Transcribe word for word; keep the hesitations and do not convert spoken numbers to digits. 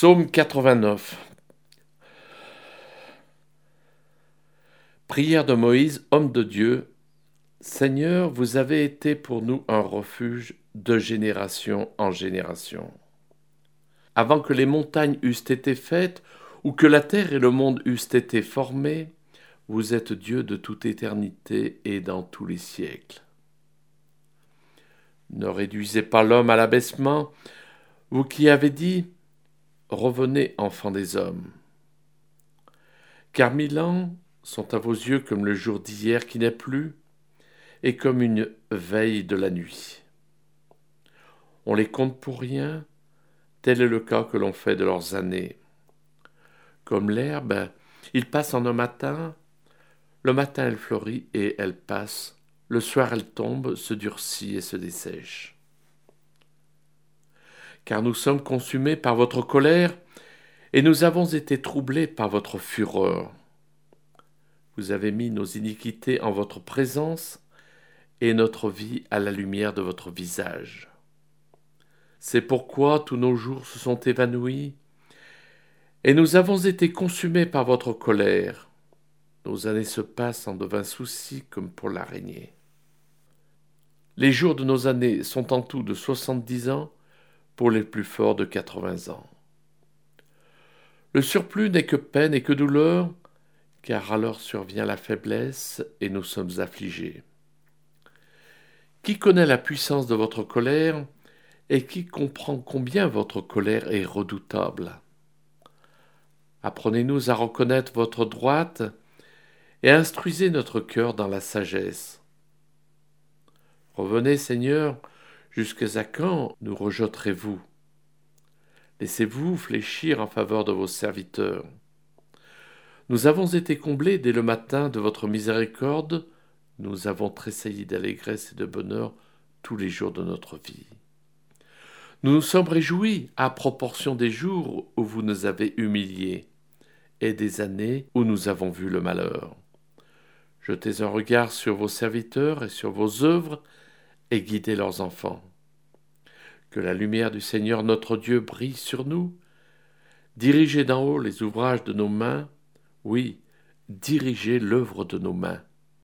Psaume quatre-vingt-neuf. Prière de Moïse, homme de Dieu. Seigneur, vous avez été pour nous un refuge de génération en génération. Avant que les montagnes eussent été faites, ou que la terre et le monde eussent été formés, vous êtes Dieu de toute éternité et dans tous les siècles. Ne réduisez pas l'homme à l'abaissement, vous qui avez dit « Revenez, enfants des hommes ». Car mille ans sont à vos yeux comme le jour d'hier qui n'est plus, et comme une veille de la nuit. On les compte pour rien, tel est le cas que l'on fait de leurs années. Comme l'herbe, il passe en un matin, le matin elle fleurit et elle passe, le soir elle tombe, se durcit et se dessèche. Car nous sommes consumés par votre colère, et nous avons été troublés par votre fureur. Vous avez mis nos iniquités en votre présence, et notre vie à la lumière de votre visage. C'est pourquoi tous nos jours se sont évanouis, et nous avons été consumés par votre colère. Nos années se passent en de vains soucis comme pour l'araignée. Les jours de nos années sont en tout de soixante-dix ans, pour les plus forts de quatre-vingts ans. Le surplus n'est que peine et que douleur, car alors survient la faiblesse et nous sommes affligés. Qui connaît la puissance de votre colère et qui comprend combien votre colère est redoutable? Apprenez-nous à reconnaître votre droite et instruisez notre cœur dans la sagesse. Revenez, Seigneur, jusqu'à quand nous rejetterez-vous? Laissez-vous fléchir en faveur de vos serviteurs. Nous avons été comblés dès le matin de votre miséricorde, nous avons tressailli d'allégresse et de bonheur tous les jours de notre vie. Nous nous sommes réjouis à proportion des jours où vous nous avez humiliés et des années où nous avons vu le malheur. Jetez un regard sur vos serviteurs et sur vos œuvres et guidez leurs enfants. Que la lumière du Seigneur notre Dieu brille sur nous. Dirigez d'en haut les ouvrages de nos mains, oui, dirigez l'œuvre de nos mains.